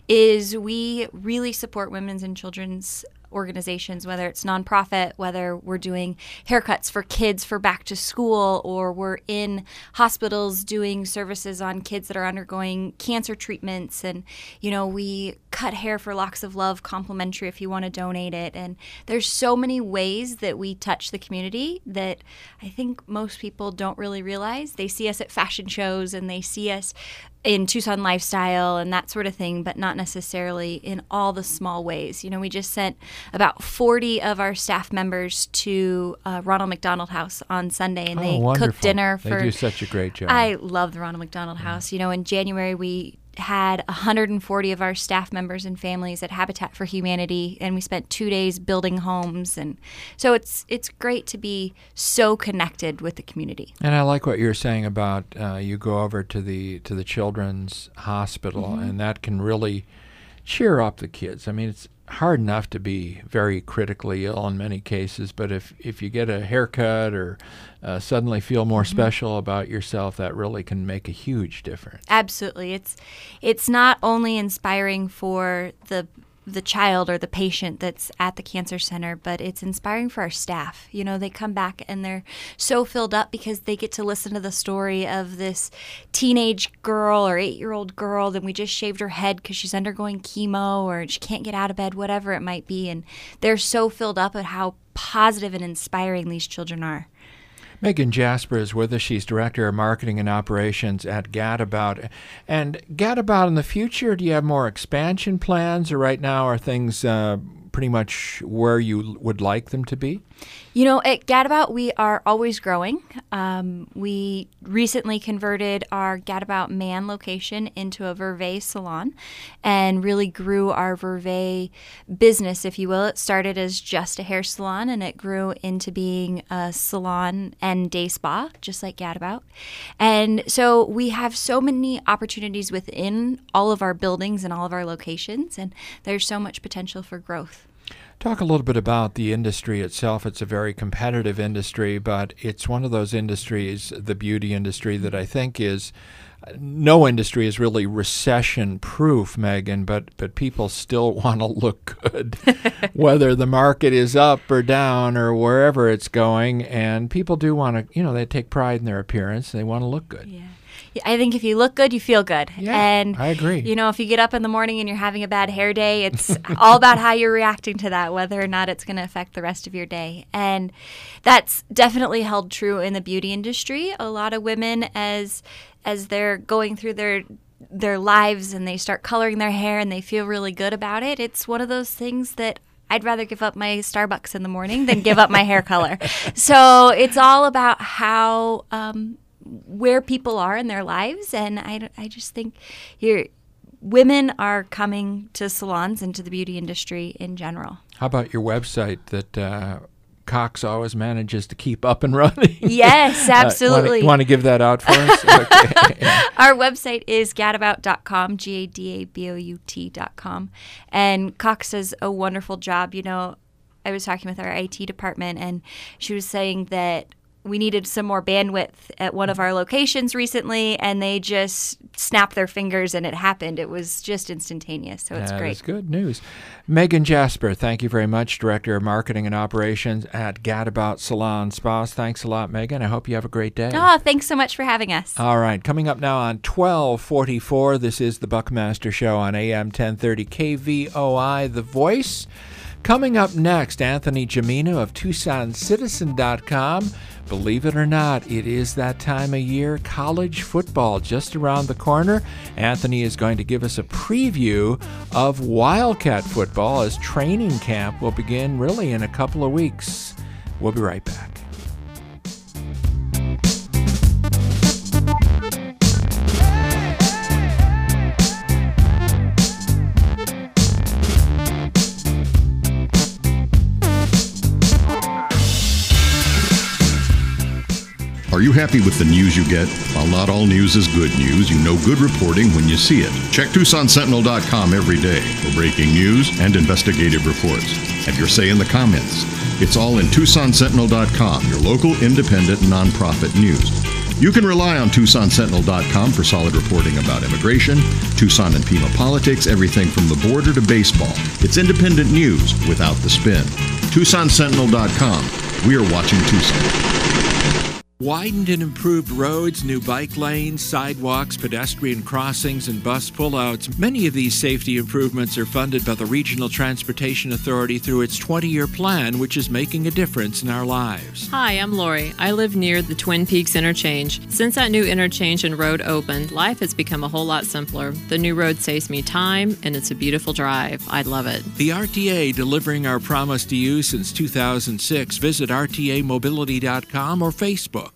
[SPEAKER 16] is we really support women's and children's organizations, whether it's nonprofit, whether we're doing haircuts for kids for back to school, or we're in hospitals doing services on kids that are undergoing cancer treatments. And, you know, we cut hair for Locks of Love complimentary if you want to donate it. And there's so many ways that we touch the community that I think most people don't really realize. They see us at fashion shows and they see us in Tucson lifestyle and that sort of thing, but not necessarily in all the small ways. You know, we just sent about forty of our staff members to uh, Ronald McDonald House on Sunday, and
[SPEAKER 1] oh,
[SPEAKER 16] they
[SPEAKER 1] wonderful.
[SPEAKER 16] cooked dinner for.
[SPEAKER 1] They do such a great job.
[SPEAKER 16] I love the Ronald McDonald House. You know, in January we had one hundred forty of our staff members and families at Habitat for Humanity, and we spent two days building homes. And so it's it's great to be so connected with the community.
[SPEAKER 1] And I like what you're saying about uh, you go over to the to the children's hospital, mm-hmm. and that can really cheer up the kids. I mean, it's hard enough to be very critically ill in many cases, but if, if you get a haircut or uh, suddenly feel more mm-hmm. special about yourself, that really can make a huge difference.
[SPEAKER 16] Absolutely. It's it's not only inspiring for the the child or the patient that's at the cancer center, but it's inspiring for our staff. You know, they come back and they're so filled up because they get to listen to the story of this teenage girl or eight-year-old girl that we just shaved her head because she's undergoing chemo or she can't get out of bed, whatever it might be. And they're so filled up at how positive and inspiring these children are.
[SPEAKER 1] Megan Jasper is with us. She's Director of Marketing and Operations at Gadabout. And Gadabout, in the future, do you have more expansion plans, or right now are things uh, pretty much where you would like them to be?
[SPEAKER 16] You know, at Gadabout, we are always growing. Um, we recently converted our Gadabout Man location into a Verve salon and really grew our Verve business, if you will. It started as just a hair salon, and it grew into being a salon and day spa, just like Gadabout. And so we have so many opportunities within all of our buildings and all of our locations, and there's so much potential for growth.
[SPEAKER 1] Talk a little bit about the industry itself. It's a very competitive industry, but it's one of those industries, the beauty industry, that I think is, no industry is really recession-proof, Megan, but, but people still want to look good, whether the market is up or down or wherever it's going. And people do want to, you know, they take pride in their appearance. They want to look good.
[SPEAKER 16] Yeah. I think if you look good, you feel good.
[SPEAKER 1] Yeah,
[SPEAKER 16] and,
[SPEAKER 1] I agree.
[SPEAKER 16] You know, if you get up in the morning and you're having a bad hair day, it's all about how you're reacting to that, whether or not it's going to affect the rest of your day. And that's definitely held true in the beauty industry. A lot of women, as as they're going through their their lives and they start coloring their hair and they feel really good about it, it's one of those things that I'd rather give up my Starbucks in the morning than give up my hair color. So it's all about how... Um, where people are in their lives, and I, I just think you're, women are coming to salons and to the beauty industry in general.
[SPEAKER 1] How about your website that uh, Cox always manages to keep up and running?
[SPEAKER 16] Yes, absolutely.
[SPEAKER 1] uh, want to give that out for us? Okay. Yeah.
[SPEAKER 16] Our website is gadabout dot com, G A D A B O U T dot com, and Cox does a wonderful job. You know, I was talking with our I T department, and she was saying that we needed some more bandwidth at one of our locations recently, and they just snapped their fingers and it happened. It was just instantaneous, so it's
[SPEAKER 1] that
[SPEAKER 16] great.
[SPEAKER 1] That's good news. Megan Jasper, thank you very much, Director of Marketing and Operations at Gadabout Salon Spas. Thanks a lot, Megan. I hope you have a great day.
[SPEAKER 16] Oh, thanks so much for having us.
[SPEAKER 1] All right, coming up now on twelve forty-four, this is the Buckmaster Show on A M ten thirty K V O I, The Voice. Coming up next, Anthony Gimino of Tucson Citizen dot com. Believe it or not, it is that time of year, college football just around the corner. Anthony is going to give us a preview of Wildcat football as training camp will begin really in a couple of weeks. We'll be right back.
[SPEAKER 18] Are you happy with the news you get? While not all news is good news, you know good reporting when you see it. Check Tucson Sentinel dot com every day for breaking news and investigative reports. Have your say in the comments. It's all in Tucson Sentinel dot com, your local independent nonprofit news. You can rely on Tucson Sentinel dot com for solid reporting about immigration, Tucson and Pima politics, everything from the border to baseball. It's independent news without the spin. Tucson Sentinel dot com. We are watching Tucson.
[SPEAKER 1] Widened and improved roads, new bike lanes, sidewalks, pedestrian crossings, and bus pullouts. Many of these safety improvements are funded by the Regional Transportation Authority through its twenty-year plan, which is making a difference in our lives.
[SPEAKER 19] Hi, I'm Lori. I live near the Twin Peaks interchange. Since that new interchange and road opened, life has become a whole lot simpler. The new road saves me time, and it's a beautiful drive. I love it.
[SPEAKER 1] The R T A, delivering our promise to you since two thousand six. Visit R T A mobility dot com or Facebook.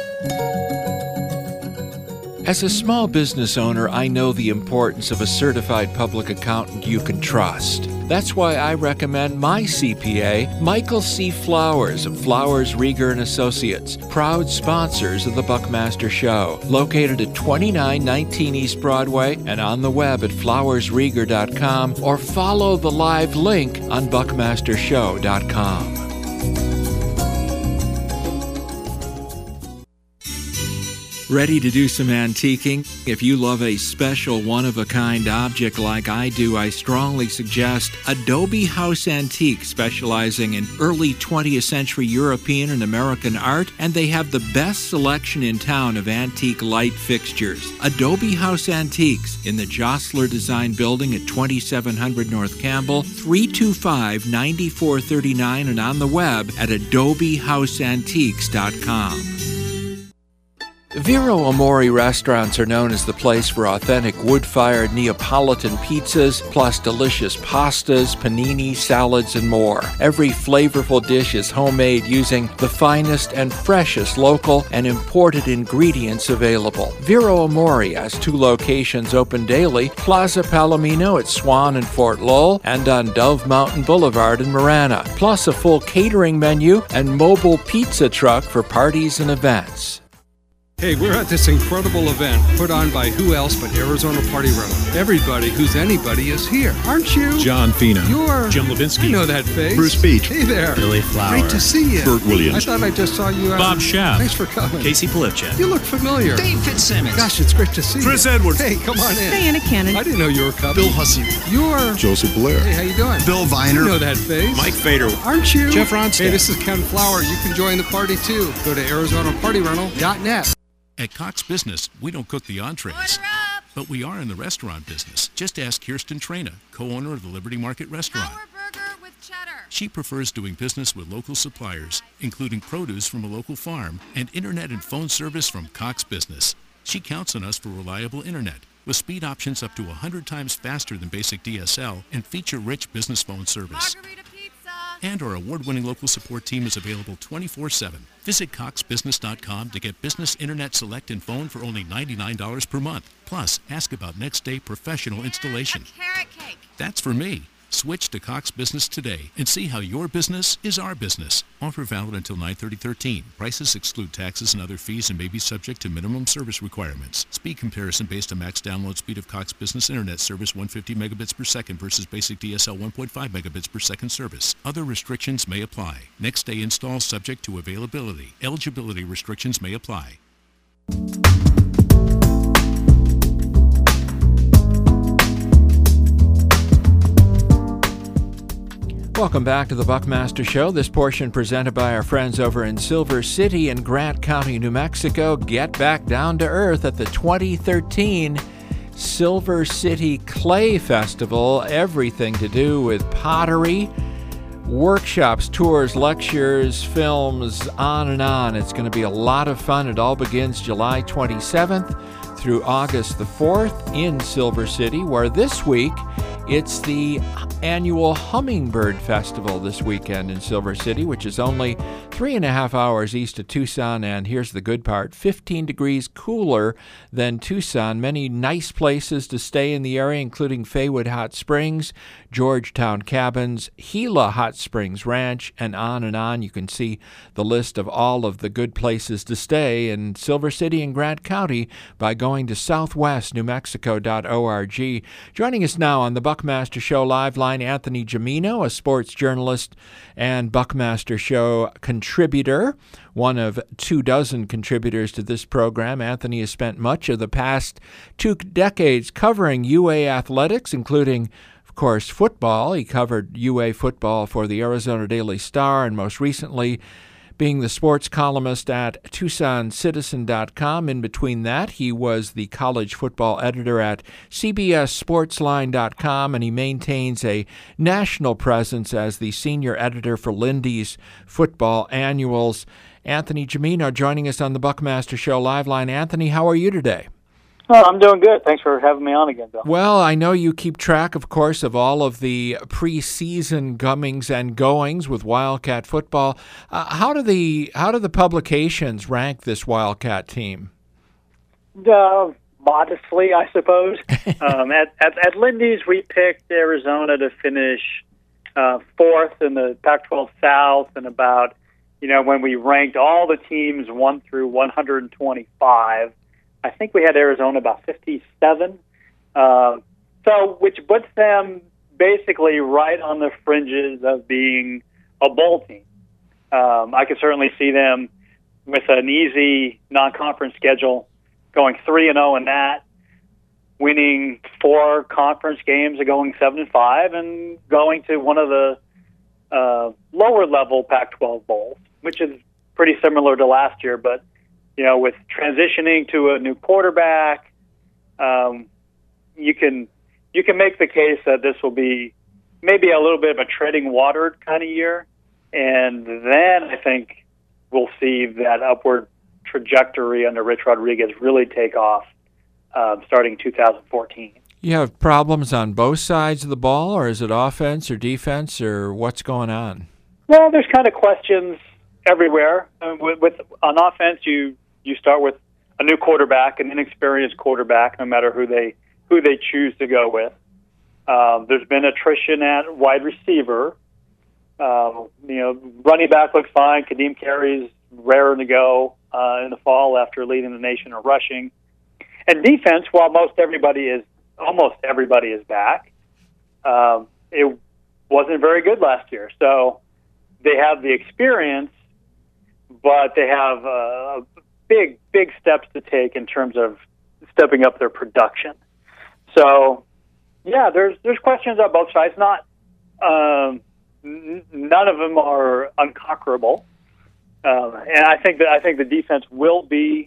[SPEAKER 1] As a small business owner, I know the importance of a certified public accountant you can trust. That's why I recommend my C P A, Michael C. Flowers of Flowers, Rieger and Associates, proud sponsors of the Buckmaster Show, located at twenty-nine nineteen East Broadway and on the web at flowers rieger dot com, or follow the live link on buckmaster show dot com. Ready to do some antiquing? If you love a special one-of-a-kind object like I do, I strongly suggest Adobe House Antique, specializing in early twentieth century European and American art, and they have the best selection in town of antique light fixtures. Adobe House Antiques in the Jostler Design Building at twenty-seven hundred North Campbell, three two five, nine four three nine, and on the web at adobe house antiques dot com. Vero Amore restaurants are known as the place for authentic wood-fired Neapolitan pizzas, plus delicious pastas, panini, salads, and more. Every flavorful dish is homemade using the finest and freshest local and imported ingredients available. Vero Amore has two locations open daily, Plaza Palomino at Swan and Fort Lowell, and on Dove Mountain Boulevard in Marana, plus a full catering menu and mobile pizza truck for parties and events.
[SPEAKER 15] Hey, we're at this incredible event put on by who else but Arizona Party Rental. Everybody who's anybody is here, aren't you?
[SPEAKER 20] John Fina.
[SPEAKER 15] You're...
[SPEAKER 20] Jim Levinsky.
[SPEAKER 15] I know that face.
[SPEAKER 20] Bruce Beach.
[SPEAKER 15] Hey there.
[SPEAKER 20] Billy Flower.
[SPEAKER 15] Great to see you.
[SPEAKER 20] Burt Williams.
[SPEAKER 15] I thought I just saw you.
[SPEAKER 20] Bob Schaaf.
[SPEAKER 15] Thanks for coming.
[SPEAKER 20] Casey Polifchak.
[SPEAKER 15] You look familiar.
[SPEAKER 20] Dave Fitzsimmons.
[SPEAKER 15] Gosh, it's great to see
[SPEAKER 20] Chris
[SPEAKER 15] you.
[SPEAKER 20] Chris Edwards.
[SPEAKER 15] Hey, come on in.
[SPEAKER 10] Diana Cannon.
[SPEAKER 15] I didn't know you were coming.
[SPEAKER 20] Bill Hussey.
[SPEAKER 15] You're...
[SPEAKER 9] Joseph Blair.
[SPEAKER 15] Hey, how you doing?
[SPEAKER 20] Bill Viner.
[SPEAKER 15] You know that face.
[SPEAKER 20] Mike Fader.
[SPEAKER 15] Aren't you?
[SPEAKER 20] Jeff Ronstadt.
[SPEAKER 15] Hey, this is Ken Flower. You can join the party too. Go to arizona party rental dot net.
[SPEAKER 21] At Cox Business, we don't cook the entrees, but we are in the restaurant business. Just ask Kirsten Trena, co-owner of the Liberty Market Restaurant.
[SPEAKER 22] Power burger with cheddar.
[SPEAKER 21] She prefers doing business with local suppliers, including produce from a local farm and internet and phone service from Cox Business. She counts on us for reliable internet, with speed options up to one hundred times faster than basic D S L and feature-rich business phone service.
[SPEAKER 22] Margarita pizza.
[SPEAKER 21] And our award-winning local support team is available twenty-four seven. Visit cox business dot com to get business internet select and phone for only ninety-nine dollars per month. Plus, ask about next-day professional installation.
[SPEAKER 22] A carrot cake.
[SPEAKER 21] That's for me. Switch to Cox Business today and see how your business is our business. Offer valid until nine thirty thirteen. Prices exclude taxes and other fees and may be subject to minimum service requirements. Speed comparison based on max download speed of Cox Business Internet service one hundred fifty megabits per second versus basic D S L one point five megabits per second service. Other restrictions may apply. Next day install subject to availability. Eligibility restrictions may apply.
[SPEAKER 1] Welcome back to the Buckmaster Show. This portion presented by our friends over in Silver City and Grant County, New Mexico. Get back down to earth at the twenty thirteen Silver City Clay Festival. Everything to do with pottery, workshops, tours, lectures, films, on and on. It's going to be a lot of fun. It all begins July twenty-seventh through August the fourth in Silver City, where this week it's the annual Hummingbird Festival this weekend in Silver City, which is only three and a half hours east of Tucson, and here's the good part, fifteen degrees cooler than Tucson. Many nice places to stay in the area, including Faywood Hot Springs, Georgetown Cabins, Gila Hot Springs Ranch, and on and on. You can see the list of all of the good places to stay in Silver City and Grant County by going to southwest new mexico dot org. Joining us now on the Buckmaster Show live line Anthony Gimino, a sports journalist and Buckmaster Show contributor, one of two dozen contributors to this program. Anthony has spent much of the past two decades covering U A athletics, including, of course, football. He covered U A football for the Arizona Daily Star, and most recently being the sports columnist at Tucson Citizen dot com. In between that, he was the college football editor at C B S Sportsline dot com, and he maintains a national presence as the senior editor for Lindy's Football Annuals. Anthony Gimino joining us on the Buckmaster Show live line. Anthony, how are you today?
[SPEAKER 2] Oh, I'm doing good. Thanks for having me on again, Bill.
[SPEAKER 1] Well, I know you keep track, of course, of all of the preseason comings and goings with Wildcat football. Uh, how do the how do the publications rank this Wildcat team?
[SPEAKER 2] Uh, modestly, I suppose. um, at, at at Lindy's, we picked Arizona to finish uh, fourth in the Pac twelve South, and about you know when we ranked all the teams one through one hundred twenty-five. I think we had Arizona about fifty-seven, uh, so which puts them basically right on the fringes of being a bowl team. Um, I could certainly see them with an easy non-conference schedule, going three and zero in that, winning four conference games and going seven and five, and going to one of the uh, lower level Pac twelve bowls, which is pretty similar to last year, but. You know, with transitioning to a new quarterback, um, you can you can make the case that this will be maybe a little bit of a treading water kind of year, and then I think we'll see that upward trajectory under Rich Rodriguez really take off uh, starting two thousand fourteen.
[SPEAKER 1] You have problems on both sides of the ball, or is it offense or defense, or what's going on?
[SPEAKER 2] Well, there's kind of questions everywhere. Uh, with, with on offense, you You start with a new quarterback, an inexperienced quarterback, no matter who they who they choose to go with. Um, there's been attrition at wide receiver. Uh, you know, running back looks fine. Kadeem Carey's raring to go uh, in the fall after leading the nation in rushing. And defense, while most everybody is almost everybody is back, um, it wasn't very good last year. So they have the experience, but they have uh, big, big steps to take in terms of stepping up their production. So, yeah, there's there's questions on both sides. Not um, n- none of them are unconquerable, um, and I think that I think the defense will be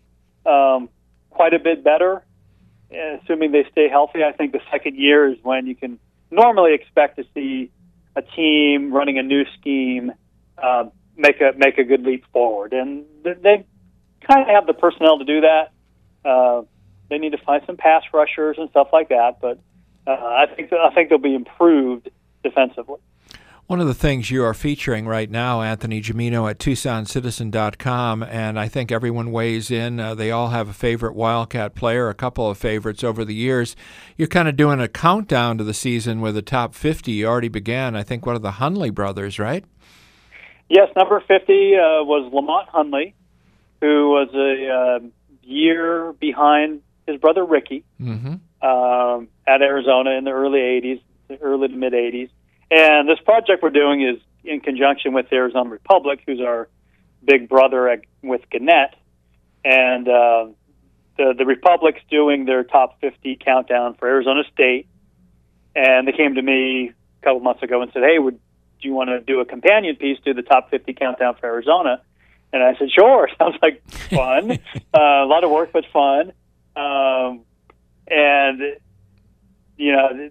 [SPEAKER 2] um, quite a bit better, assuming they stay healthy. I think the second year is when you can normally expect to see a team running a new scheme uh, make a make a good leap forward, and they kind of have the personnel to do that. Uh, they need to find some pass rushers and stuff like that, but uh, I think I think they'll be improved defensively.
[SPEAKER 1] One of the things you are featuring right now, Anthony Gimino, at Tucson Citizen dot com, and I think everyone weighs in. Uh, they all have a favorite Wildcat player, a couple of favorites over the years. You're kind of doing a countdown to the season with the top fifty. You already began, I think, one of the Hundley brothers, right?
[SPEAKER 2] Yes, number fifty uh, was Lamont Hundley, who was a uh, year behind his brother Ricky
[SPEAKER 1] mm-hmm.
[SPEAKER 2] um, at Arizona in the early eighties, early to mid eighties. And this project we're doing is in conjunction with the Arizona Republic, who's our big brother at, with Gannett. And uh, the, the Republic's doing their top fifty countdown for Arizona State. And they came to me a couple months ago and said, hey, would do you want to do a companion piece to the top fifty countdown for Arizona? And I said, sure. Sounds like fun. uh, a lot of work, but fun. Um, and, you know,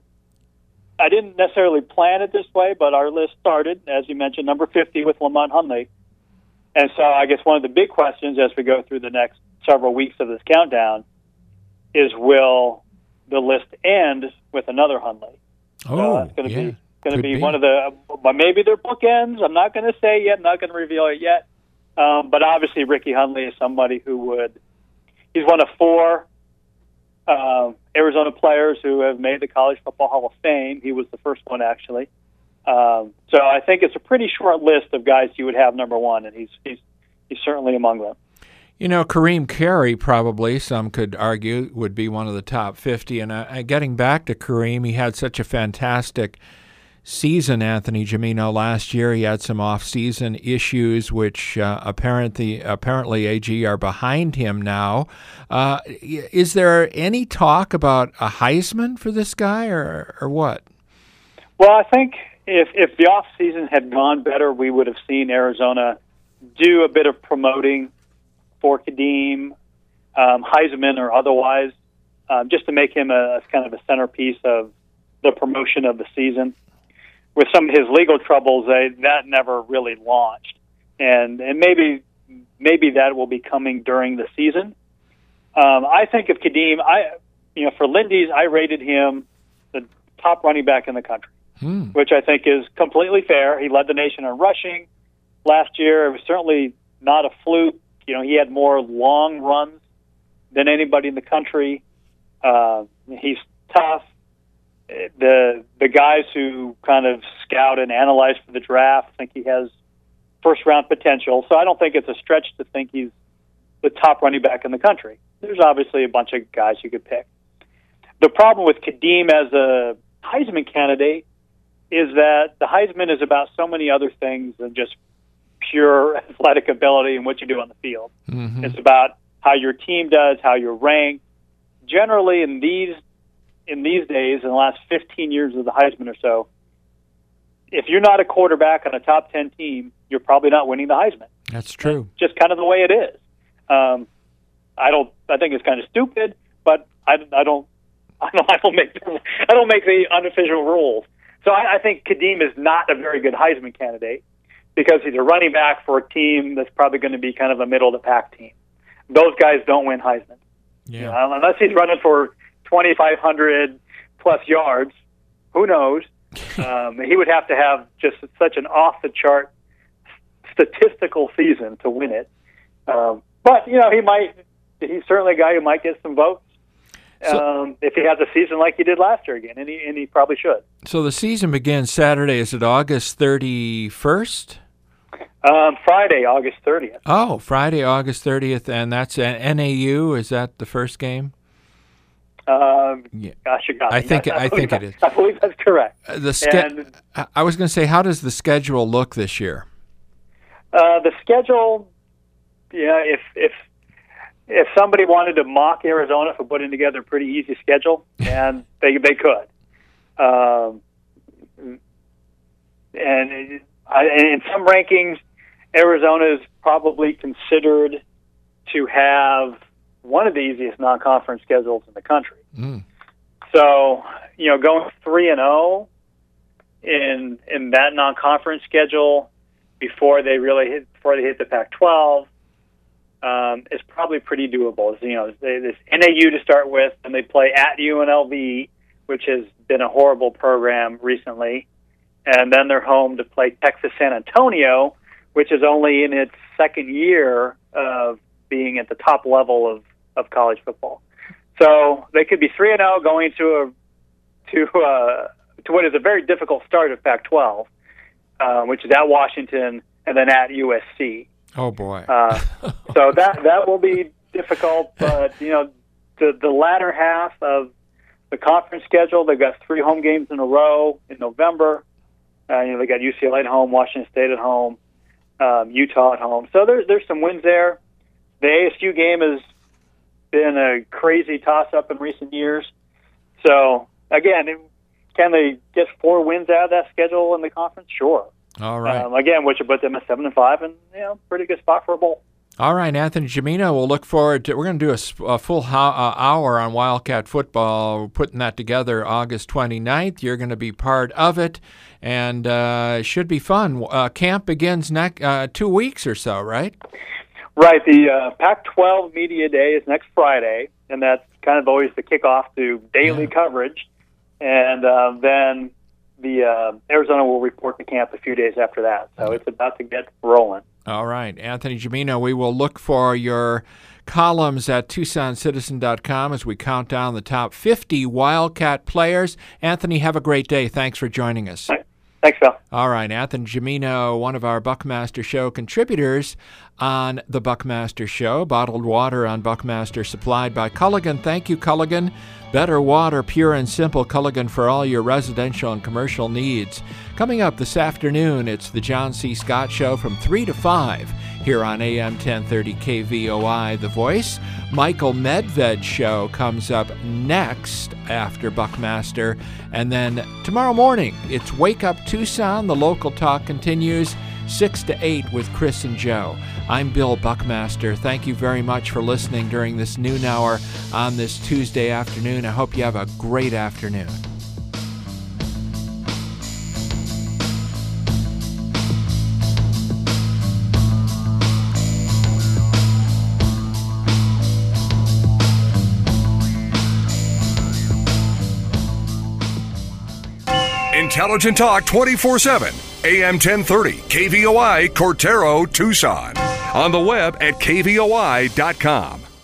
[SPEAKER 2] I didn't necessarily plan it this way, but our list started, as you mentioned, number fifty with Lamont Hundley. And so I guess one of the big questions as we go through the next several weeks of this countdown is, will the list end with another Hundley?
[SPEAKER 1] Oh,
[SPEAKER 2] uh, it's going to
[SPEAKER 1] yeah.
[SPEAKER 2] be going to be,
[SPEAKER 1] be
[SPEAKER 2] one of the, uh, maybe they're bookends. I'm not going to say yet, not going to reveal it yet. Um, but obviously Ricky Hundley is somebody who would, he's one of four uh, Arizona players who have made the College Football Hall of Fame. He was the first one, actually. Um, so I think it's a pretty short list of guys you would have number one, and he's he's he's certainly among them.
[SPEAKER 1] You know, Kareem Carey probably, some could argue, would be one of the top fifty. And uh, getting back to Kareem, he had such a fantastic season, Anthony Gimino, last year. He had some off-season issues, which uh, apparently, apparently A G are behind him now. Uh, is there any talk about a Heisman for this guy, or, or what?
[SPEAKER 2] Well, I think if if the off-season had gone better, we would have seen Arizona do a bit of promoting for Kadeem, um, Heisman or otherwise, um, just to make him a kind of a centerpiece of the promotion of the season. With some of his legal troubles, they, that never really launched, and and maybe maybe that will be coming during the season. Um, I think of Kadeem, I you know for Lindy's, I rated him the top running back in the country, hmm. which I think is completely fair. He led the nation in rushing last year. It was certainly not a fluke. You know, he had more long runs than anybody in the country. Uh, he's tough. The the guys who kind of scout and analyze for the draft think he has first round potential. So I don't think it's a stretch to think he's the top running back in the country. There's obviously a bunch of guys you could pick. The problem with Kadeem as a Heisman candidate is that the Heisman is about so many other things than just pure athletic ability and what you do on the field. Mm-hmm. It's about how your team does, how you're ranked. Generally, in these in these days, in the last fifteen years of the Heisman or so, if you're not a quarterback on a top ten team, you're probably not winning the Heisman.
[SPEAKER 1] That's true.
[SPEAKER 2] It's just kind of the way it is. Um, I don't. I think it's kind of stupid, but I, I don't. I don't. I don't make. I don't make the unofficial rules. So I, I think Kadeem is not a very good Heisman candidate, because he's a running back for a team that's probably going to be kind of a middle-of-the-pack team. Those guys don't win Heisman. Yeah. You know, unless he's running for twenty-five hundred plus yards, who knows? um, he would have to have just such an off-the-chart statistical season to win it. Um, but, you know, he might. He's certainly a guy who might get some votes
[SPEAKER 1] so,
[SPEAKER 2] um, if he has a season like he did last year again, and he, and he probably should.
[SPEAKER 1] So the season begins Saturday. Is it August thirty-first?
[SPEAKER 2] Um, Friday, August thirtieth.
[SPEAKER 1] Oh, Friday, August thirtieth, and that's N A U. Is that the first game?
[SPEAKER 2] Um,
[SPEAKER 1] yeah.
[SPEAKER 2] Gosh, you got me.
[SPEAKER 1] I think
[SPEAKER 2] I, I
[SPEAKER 1] I think
[SPEAKER 2] that,
[SPEAKER 1] it is.
[SPEAKER 2] I believe that's correct.
[SPEAKER 1] Uh, the ske- and, I was going to say, how does the schedule look this year?
[SPEAKER 2] Uh, the schedule, yeah. If if if somebody wanted to mock Arizona for putting together a pretty easy schedule, and they they could. Um, and I, in some rankings, Arizona is probably considered to have one of the easiest non-conference schedules in the country. Mm. So, you know, going three and zero in in that non-conference schedule before they really hit before they hit the Pac twelve um, is probably pretty doable. You know, they, this N A U to start with, and they play at U N L V, which has been a horrible program recently, and then they're home to play Texas San Antonio, which is only in its second year of being at the top level of, of college football. So they could be three and zero going to a to uh, to what is a very difficult start of Pac twelve, uh, which is at Washington and then at U S C.
[SPEAKER 1] Oh boy!
[SPEAKER 2] uh, so that that will be difficult. But you know, the the latter half of the conference schedule, they've got three home games in a row in November. Uh, you know, they got U C L A at home, Washington State at home, um, Utah at home. So there's there's some wins there. The A S U game has been a crazy toss-up in recent years. So again, can they get four wins out of that schedule in the conference? Sure.
[SPEAKER 1] All right.
[SPEAKER 2] Um, again, which would put them at seven and five, and you know, pretty good spot for a bowl.
[SPEAKER 1] All right, Anthony Gimino, we'll look forward to. We're going to do a, a full ho- uh, hour on Wildcat football. We're putting that together August twenty-ninth. You're going to be part of it, and uh, it should be fun. Uh, camp begins next uh, two weeks or so, right?
[SPEAKER 2] Right. The uh, Pac twelve Media Day is next Friday, and that's kind of always the kickoff to daily yeah. coverage. And uh, then the uh, Arizona will report to camp a few days after that. So it's about to get rolling.
[SPEAKER 1] All right. Anthony Gimino, we will look for your columns at Tucson Citizen dot com as we count down the top fifty Wildcat players. Anthony, have a great day. Thanks for joining us.
[SPEAKER 2] Thanks, Phil.
[SPEAKER 1] All right. Anthony Gimino, one of our Buckmaster Show contributors on the Buckmaster Show. Bottled water on Buckmaster supplied by Culligan. Thank you, Culligan. Better water, pure and simple. Culligan for all your residential and commercial needs. Coming up this afternoon, it's the John C. Scott Show from three to five here on A M ten thirty K V O I, The Voice. Michael Medved Show comes up next after Buckmaster. And then tomorrow morning, it's Wake Up Tucson. The local talk continues six to eight with Chris and Joe. I'm Bill Buckmaster. Thank you very much for listening during this noon hour on this Tuesday afternoon. I hope you have a great afternoon.
[SPEAKER 3] Intelligent Talk twenty-four seven. A M ten thirty, K V O I, Cortero, Tucson. On the web at K V O I dot com.